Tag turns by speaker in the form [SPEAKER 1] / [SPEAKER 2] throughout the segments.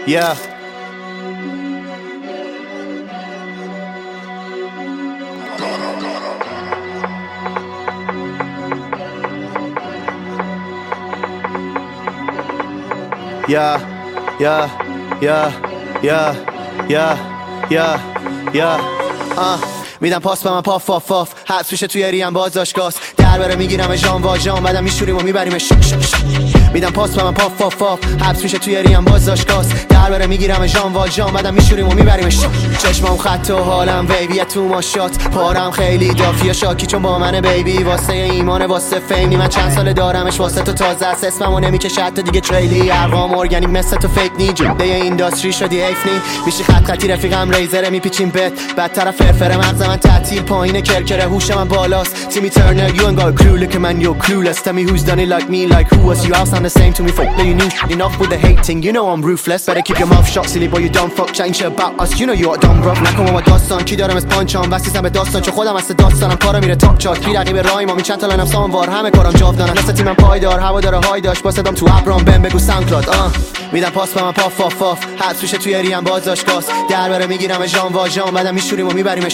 [SPEAKER 1] Yeah. Yeah, yeah, yeah, yeah, yeah, yeah, yeah. میدم پاس به من پاف پاف پاف حبس میشه توی ریم بازداشتگاست در بره میگیرم جان واجان بعدم میشوریم و میبریمش میدم پاس به من پاف پاف پاف حبس میشه توی ریم بازداشتگاست در بره میگیرم جان واجان بعدم میشوریم و میبریمش چشمام خط و حالم بیبی تو ماشات پارم خیلی دافیه شاکی چون با منه بیبی واسه ایمان واسه فیمی من چند ساله دارمش واسه تو تازه است اسممو نمیکشه حتی دیگه تریلی ارقام ارگانیک مثل تو فیک نی جوده اینداستری شدی حیف نی میشی خط خطی رفیقم ریزره میپیچیم بت بدتر فرفره مغز من تعطیل پایین کرکره هوش من بالاست تیمی ترنر you ain't got a clue look at man you're clueless tell me who's done it like me like who was you all sound the same to me fuck you knew enough with the hating you know I'm ruthless better keep your mouth shut silly boy you dumb fuck chatting shit about us you know you're a dumb bruv نکن با داستان کی دارم اسپانچام واسیسم به داستان چون خودم از داستانم کارا میره تاپ چارت کی رقیب رایما می چند تا لاینم ساموار همه کارم جاودانم مثل تیمم پایدار هوا داره های داش با صدام تو ابرام بهم بگو سانکلاد میدم پاس به من پاف پاف پاف حبس میشه توی ریم بازداشتگاست در بره میگیرم جان واجان بعدم میشوریم و میبریم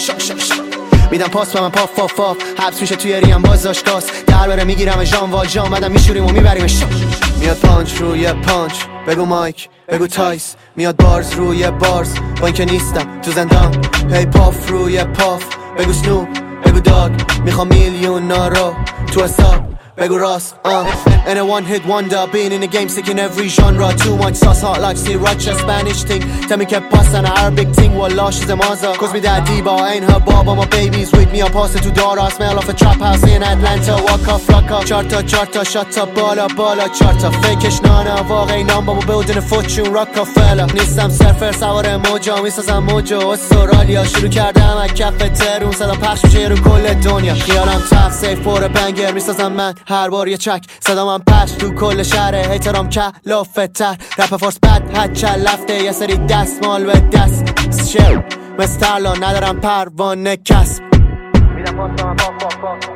[SPEAKER 1] میدم پاس به من پاف پاف پاف حبس میشه توی ریم بازداشتگاست در بره میگیرم جان واجان بعدم میشوریم و میبریمش میاد پانچ روی پانچ بگو مایک بگو تایس میاد بارز روی بارز با اینکه نیستم تو زندان هی پاف روی پاف بگو سنوپ بگو داگ میخوام میلیون نارو تو حساب بگو راست And a one hit wonder being in the game sick in every genre too much sauce hot like sriracha Spanish thing tell me kept pass an Arabic thing wallah she's a maza cause me that diva ain't her baba my baby's with me I pass it to Dara smell of a trap house in Atlanta walk off rock up charta shut up بالا charta fakeش نانا واقعی نام بابا building a fortune Rockefeller نیستم سرفر سوار موجا میسازم موجو استرالیا شروع کردم از کف ترون صدا پخش میشه رو کل دنیا خیالم تخت سیف پر بنگر میسازم من هر بار یه چک صدا من پش تو کل شهره هیترام کلافه تر رپ فارس بد حد چلفته یه سری دست مال به دست شو مسترلا ندارم پروانه کسب میدم پاس به من پاف